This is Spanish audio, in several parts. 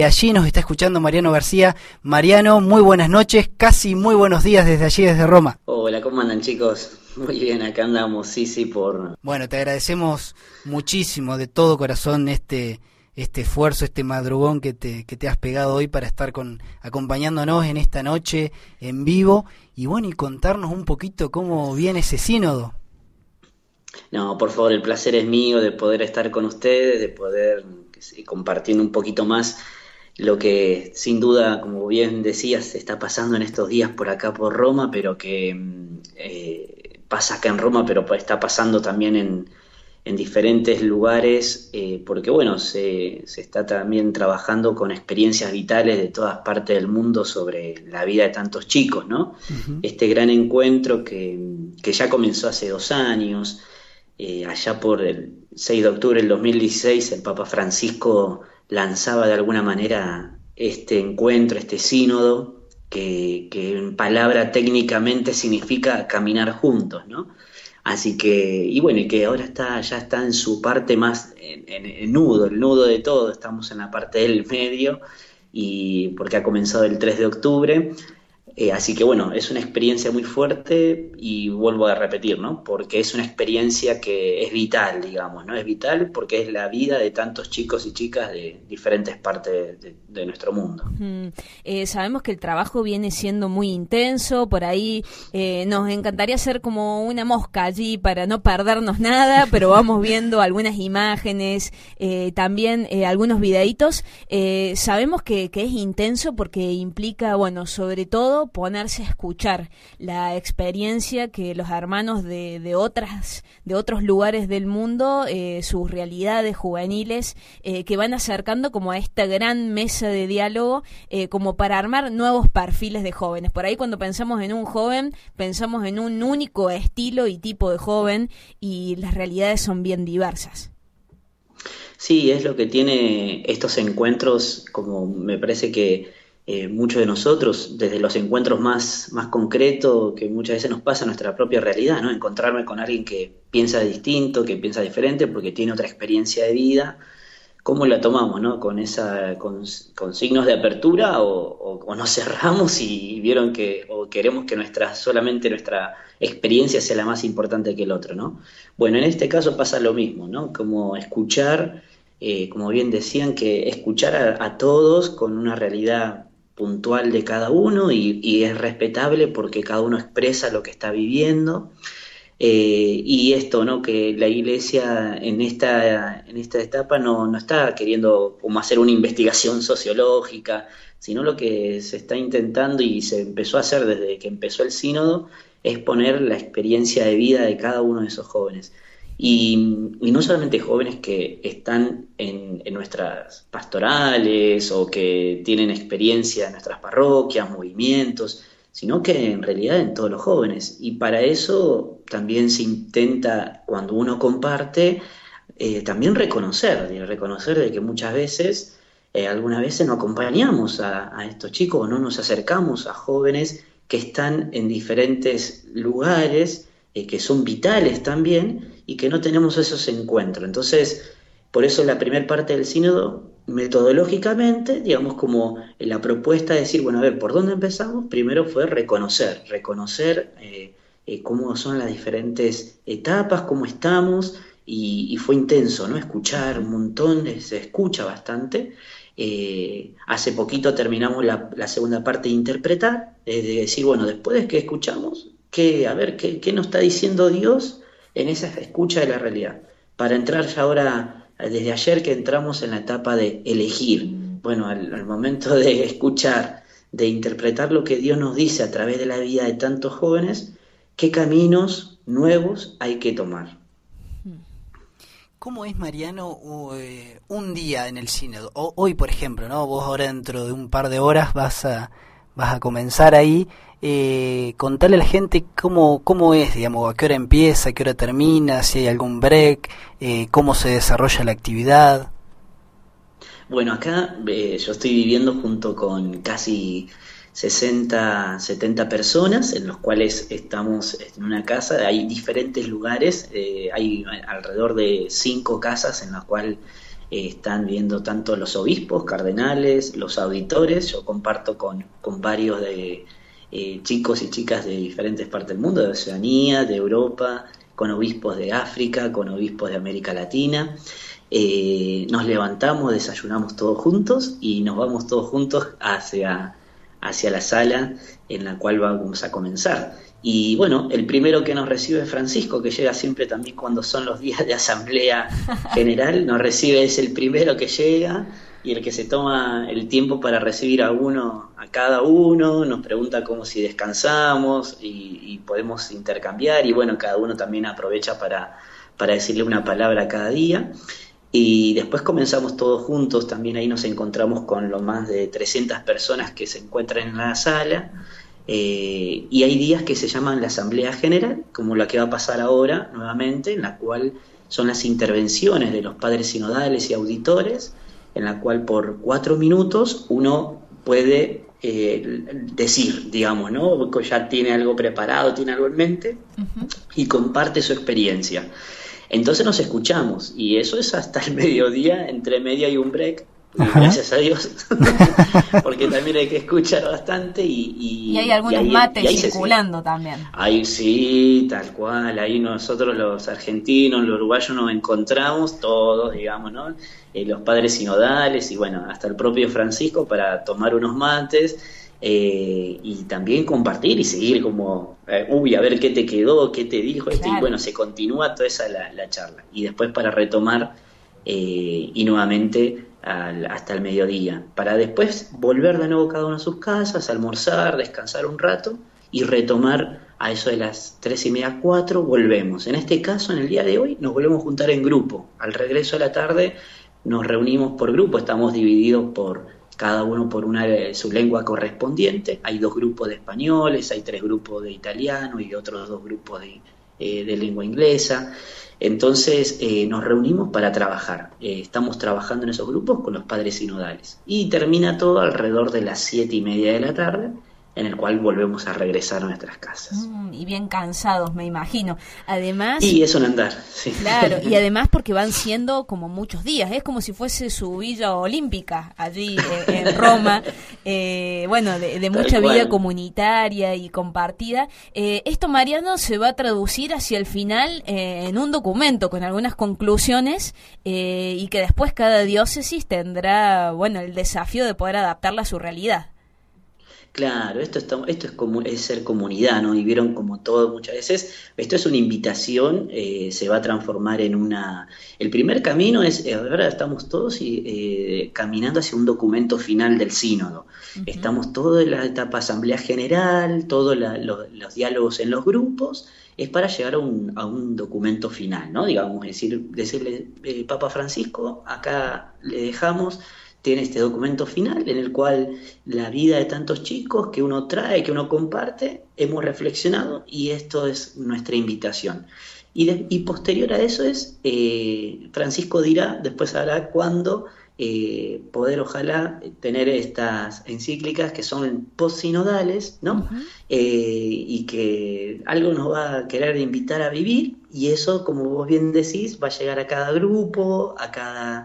Allí nos está escuchando Mariano García. Mariano, muy buenas noches, casi muy buenos días desde allí, desde Roma. Hola, ¿cómo andan, chicos? Muy bien, acá andamos, sí, por... Bueno, te agradecemos muchísimo de todo corazón este esfuerzo, este madrugón que te has pegado hoy para estar acompañándonos en esta noche en vivo y bueno, y contarnos un poquito cómo viene ese sínodo. No, por favor, el placer es mío de poder estar con ustedes, de poder compartiendo un poquito más lo que sin duda, como bien decías, está pasando en estos días por acá por Roma, pero que pasa acá en Roma, pero está pasando también en diferentes lugares, porque bueno, se está también trabajando con experiencias vitales de todas partes del mundo sobre la vida de tantos chicos, ¿no? Uh-huh. Este gran encuentro que ya comenzó hace 2 años, allá por el 6 de octubre del 2016, el Papa Francisco lanzaba de alguna manera este encuentro, este sínodo, que en palabra técnicamente significa caminar juntos, ¿no? Así que, y bueno, y que ahora ya está en su parte más, en el nudo de todo, estamos en la parte del medio, y porque ha comenzado el 3 de octubre, así que bueno, es una experiencia muy fuerte y vuelvo a repetir, ¿no? Porque es una experiencia que es vital, digamos, ¿no? Es vital porque es la vida de tantos chicos y chicas de diferentes partes de nuestro mundo. Sabemos que el trabajo viene siendo muy intenso, por ahí nos encantaría ser como una mosca allí para no perdernos nada, pero vamos viendo algunas imágenes, también algunos videitos. Sabemos que es intenso porque implica, bueno, sobre todo ponerse a escuchar la experiencia que los hermanos de otros lugares del mundo, sus realidades juveniles, que van acercando como a esta gran mesa de diálogo, como para armar nuevos perfiles de jóvenes. Por ahí cuando pensamos en un joven, pensamos en un único estilo y tipo de joven, y las realidades son bien diversas. Sí, es lo que tiene estos encuentros, como me parece que muchos de nosotros, desde los encuentros más concretos que muchas veces nos pasa en nuestra propia realidad, ¿no? Encontrarme con alguien que piensa distinto, que piensa diferente, porque tiene otra experiencia de vida. ¿Cómo la tomamos, no? Con signos de apertura o nos cerramos y vieron o queremos que solamente nuestra experiencia sea la más importante que el otro, ¿no? Bueno, en este caso pasa lo mismo, ¿no? Como escuchar, como bien decían, que escuchar a todos con una realidad puntual de cada uno y es respetable porque cada uno expresa lo que está viviendo. Y esto, ¿no? Que la Iglesia en esta etapa no está queriendo como hacer una investigación sociológica, sino lo que se está intentando y se empezó a hacer desde que empezó el sínodo es poner la experiencia de vida de cada uno de esos jóvenes. Y no solamente jóvenes que están en nuestras pastorales o que tienen experiencia en nuestras parroquias, movimientos, sino que en realidad en todos los jóvenes. Y para eso también se intenta, cuando uno comparte, también reconocer de que muchas veces, algunas veces no acompañamos a estos chicos o no nos acercamos a jóvenes que están en diferentes lugares, que son vitales también, y que no tenemos esos encuentros. Entonces, por eso la primera parte del sínodo, metodológicamente, digamos, como la propuesta de decir, bueno, a ver, ¿por dónde empezamos? Primero fue reconocer cómo son las diferentes etapas, cómo estamos, y fue intenso, ¿no? Escuchar un montón, se escucha bastante. Hace poquito terminamos la segunda parte de interpretar, de decir, bueno, después de que escuchamos, ¿qué nos está diciendo Dios en esa escucha de la realidad? Para entrar ya ahora, desde ayer que entramos en la etapa de elegir, bueno, al momento de escuchar, de interpretar lo que Dios nos dice a través de la vida de tantos jóvenes, ¿qué caminos nuevos hay que tomar? ¿Cómo es, Mariano, un día en el sínodo? Hoy, por ejemplo, ¿no? Vos ahora dentro de un par de horas vas a comenzar ahí. Contarle a la gente cómo es, digamos, a qué hora empieza, a qué hora termina, si hay algún break, cómo se desarrolla la actividad. Bueno, acá yo estoy viviendo junto con casi 60, 70 personas, en los cuales estamos en una casa. Hay diferentes lugares, hay alrededor de 5 casas en las cuales están viendo tanto los obispos, cardenales, los auditores. Yo comparto con varios de chicos y chicas de diferentes partes del mundo, de Oceanía, de Europa, con obispos de África, con obispos de América Latina. Nos levantamos, desayunamos todos juntos y nos vamos todos juntos hacia la sala en la cual vamos a comenzar. Y bueno, el primero que nos recibe es Francisco, que llega siempre también cuando son los días de asamblea general, nos recibe, es el primero que llega y el que se toma el tiempo para recibir a cada uno, nos pregunta como si descansamos y podemos intercambiar, y bueno, cada uno también aprovecha para decirle una palabra cada día. Y después comenzamos todos juntos, también ahí nos encontramos con lo más de 300 personas que se encuentran en la sala, y hay días que se llaman la Asamblea General, como la que va a pasar ahora nuevamente, en la cual son las intervenciones de los padres sinodales y auditores, en la cual por 4 minutos uno puede decir, digamos, ¿no? Ya tiene algo preparado, tiene algo en mente, y comparte su experiencia. Entonces nos escuchamos, y eso es hasta el mediodía, entre media y un break, gracias a Dios, porque también hay que escuchar bastante. Y hay algunos mates circulando también. Ahí sí, tal cual, ahí nosotros los argentinos, los uruguayos nos encontramos todos, digamos, ¿no? Los padres sinodales y bueno, hasta el propio Francisco para tomar unos mates. Y también compartir y seguir como, a ver qué te quedó, qué te dijo esto, claro. Y bueno, se continúa toda esa la charla. Y después para retomar y nuevamente hasta el mediodía, para después volver de nuevo cada uno a sus casas, almorzar, descansar un rato y retomar a eso de las 3:30, 4, volvemos. En este caso, en el día de hoy, nos volvemos a juntar en grupo. Al regreso a la tarde nos reunimos por grupo, estamos divididos cada uno por su lengua correspondiente. Hay 2 grupos de españoles, hay 3 grupos de italiano y otros 2 grupos de lengua inglesa. Entonces nos reunimos para trabajar. Estamos trabajando en esos grupos con los padres sinodales. Y termina todo alrededor de las 7:30 de la tarde, en el cual volvemos a regresar a nuestras casas. Y bien cansados, me imagino. Además... Y es un andar, sí. Claro, y además porque van siendo como muchos días, es como si fuese su villa olímpica allí en Roma, bueno, de mucha vida comunitaria y compartida. Esto, Mariano, se va a traducir hacia el final en un documento con algunas conclusiones y que después cada diócesis tendrá, bueno, el desafío de poder adaptarla a su realidad. Claro, esto es ser comunidad, ¿no? Y vieron como todo muchas veces, esto es una invitación, se va a transformar en una... El primer camino es, ahora estamos todos caminando hacia un documento final del sínodo. Uh-huh. Estamos todos en la etapa asamblea general, todos los diálogos en los grupos, es para llegar a un documento final, ¿no? Digamos, decirle, Papa Francisco, acá le dejamos... Tiene este documento final en el cual la vida de tantos chicos que uno trae, que uno comparte, hemos reflexionado y esto es nuestra invitación. Y posterior a eso Francisco dirá, después hará cuándo poder ojalá tener estas encíclicas que son postsinodales, ¿no? Uh-huh. Y que algo nos va a querer invitar a vivir, y eso, como vos bien decís, va a llegar a cada grupo, a cada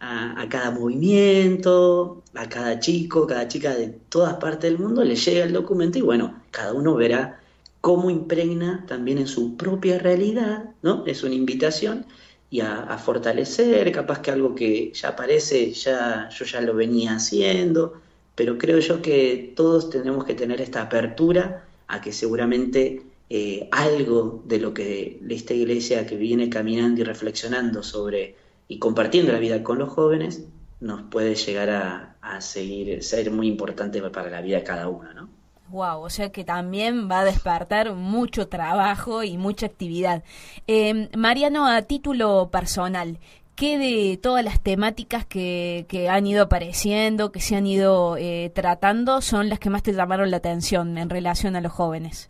movimiento, a cada chico, cada chica de todas partes del mundo le llega el documento y bueno, cada uno verá cómo impregna también en su propia realidad, ¿no? Es una invitación y a fortalecer, capaz que algo que ya aparece, yo ya lo venía haciendo, pero creo yo que todos tenemos que tener esta apertura a que seguramente algo de lo que esta iglesia que viene caminando y reflexionando sobre y compartiendo la vida con los jóvenes, nos puede llegar a ser muy importante para la vida de cada uno, ¿no? Wow, o sea que también va a despertar mucho trabajo y mucha actividad. Mariano, a título personal, ¿qué de todas las temáticas que han ido apareciendo, que se han ido tratando, son las que más te llamaron la atención en relación a los jóvenes?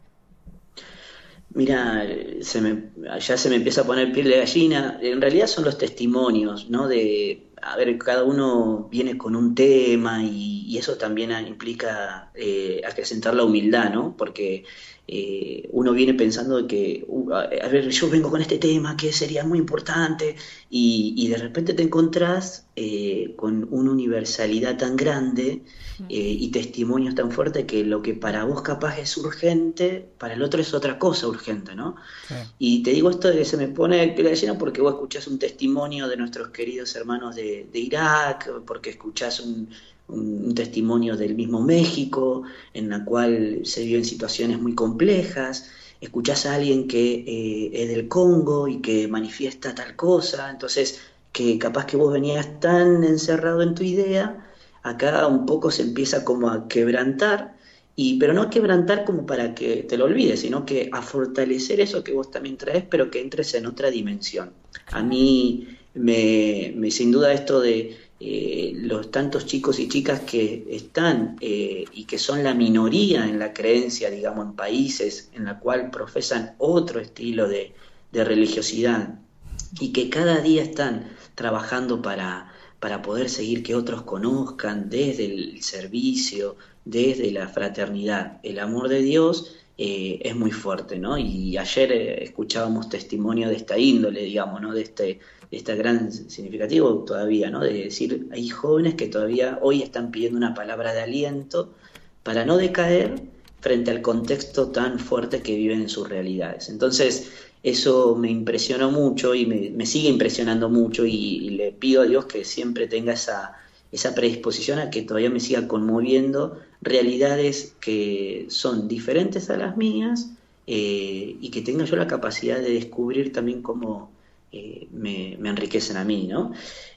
Mira, ya se me empieza a poner piel de gallina. En realidad son los testimonios, ¿no? A ver, cada uno viene con un tema y eso también implica acrecentar la humildad, ¿no? Porque uno viene pensando que, a ver, yo vengo con este tema que sería muy importante, y de repente te encontrás con una universalidad tan grande y testimonios tan fuertes que lo que para vos capaz es urgente, para el otro es otra cosa urgente, ¿no? Sí. Y te digo esto de que se me pone la piel de gallina porque vos escuchás un testimonio de nuestros queridos hermanos de Irak, porque escuchás un testimonio del mismo México, en la cual se viven situaciones muy complejas, escuchás a alguien que es del Congo y que manifiesta tal cosa, entonces que capaz que vos venías tan encerrado en tu idea, acá un poco se empieza como a quebrantar, pero no a quebrantar como para que te lo olvides, sino que a fortalecer eso que vos también traes, pero que entres en otra dimensión. A mí sin duda esto de los tantos chicos y chicas que están y que son la minoría en la creencia, digamos, en países en la cual profesan otro estilo de religiosidad y que cada día están trabajando para poder seguir que otros conozcan desde el servicio, desde la fraternidad, el amor de Dios, es muy fuerte, ¿no? Y ayer escuchábamos testimonio de esta índole, digamos, ¿no? De este gran significativo todavía, ¿no? De decir, hay jóvenes que todavía hoy están pidiendo una palabra de aliento para no decaer frente al contexto tan fuerte que viven en sus realidades. Entonces, eso me impresionó mucho y me sigue impresionando mucho y le pido a Dios que siempre tenga esa predisposición a que todavía me siga conmoviendo realidades que son diferentes a las mías y que tenga yo la capacidad de descubrir también cómo me enriquecen a mí, ¿no?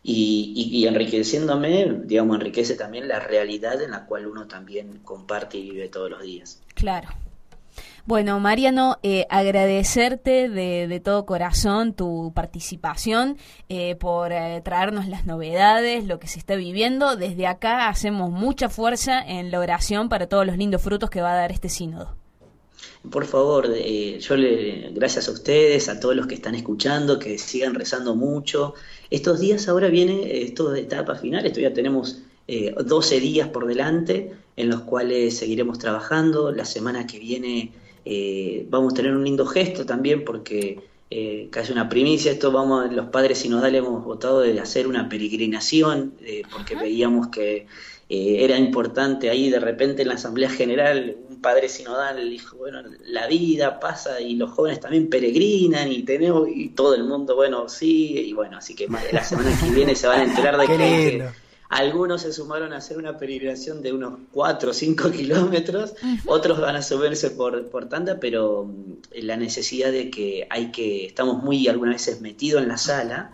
Y enriqueciéndome, digamos, enriquece también la realidad en la cual uno también comparte y vive todos los días. Claro. Bueno, Mariano, agradecerte de todo corazón tu participación, por traernos las novedades, lo que se está viviendo. Desde acá hacemos mucha fuerza en la oración para todos los lindos frutos que va a dar este sínodo. Por favor, gracias a ustedes, a todos los que están escuchando, que sigan rezando mucho. Estos días ahora viene esto de etapa final, esto ya tenemos 12 días por delante en los cuales seguiremos trabajando. La semana que viene vamos a tener un lindo gesto también porque casi una primicia, los padres sinodales hemos votado de hacer una peregrinación porque veíamos que era importante ahí de repente en la Asamblea General un padre sinodal dijo, bueno, la vida pasa y los jóvenes también peregrinan y todo el mundo, bueno, sí, y bueno, así que la semana que viene se van a enterar de que algunos se sumaron a hacer una peregrinación de unos 4 o 5 kilómetros, otros van a subirse por tanda, pero la necesidad de que estamos muy algunas veces metidos en la sala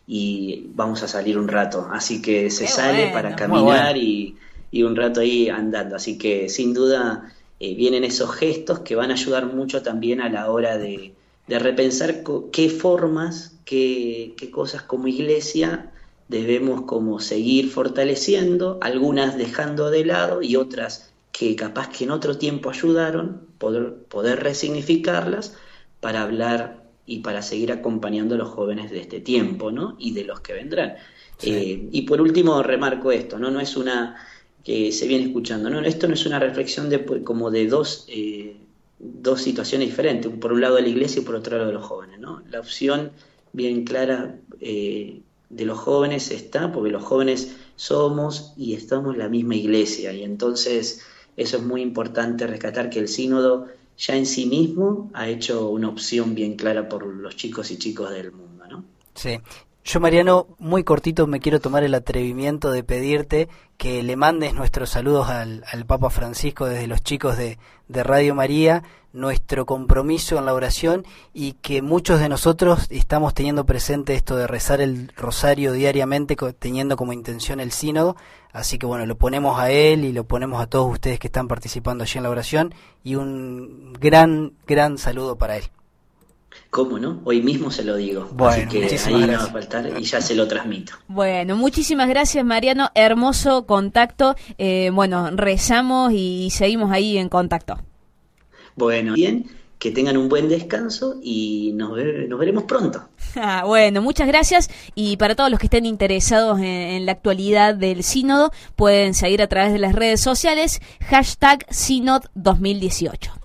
y vamos a salir un rato, así que se sale para caminar y un rato ahí andando, así que sin duda vienen esos gestos que van a ayudar mucho también a la hora de repensar qué formas, qué cosas como iglesia debemos como seguir fortaleciendo, algunas dejando de lado y otras que capaz que en otro tiempo ayudaron, poder resignificarlas para hablar y para seguir acompañando a los jóvenes de este tiempo, ¿no? Y de los que vendrán. Sí. Y por último remarco esto, ¿no? No es una que se viene escuchando, ¿no? Esto no es una reflexión como de dos situaciones diferentes, por un lado de la iglesia y por otro lado de los jóvenes, ¿no? La opción bien clara de los jóvenes está, porque los jóvenes somos y estamos en la misma iglesia, y entonces eso es muy importante rescatar que el sínodo ya en sí mismo ha hecho una opción bien clara por los chicos y chicas del mundo, ¿no? Sí. Yo, Mariano, muy cortito me quiero tomar el atrevimiento de pedirte que le mandes nuestros saludos al Papa Francisco desde los chicos de Radio María, nuestro compromiso en la oración y que muchos de nosotros estamos teniendo presente esto de rezar el rosario diariamente, teniendo como intención el sínodo, así que bueno, lo ponemos a él y lo ponemos a todos ustedes que están participando allí en la oración y un gran saludo para él. ¿Cómo no? Hoy mismo se lo digo. Bueno, así que ahí no va a faltar y ya se lo transmito. Bueno, muchísimas gracias, Mariano. Hermoso contacto. Bueno, rezamos y seguimos ahí en contacto. Bueno, bien, que tengan un buen descanso y nos veremos pronto. Bueno, muchas gracias. Y para todos los que estén interesados en la actualidad del sínodo, pueden seguir a través de las redes sociales, #Synod 2018.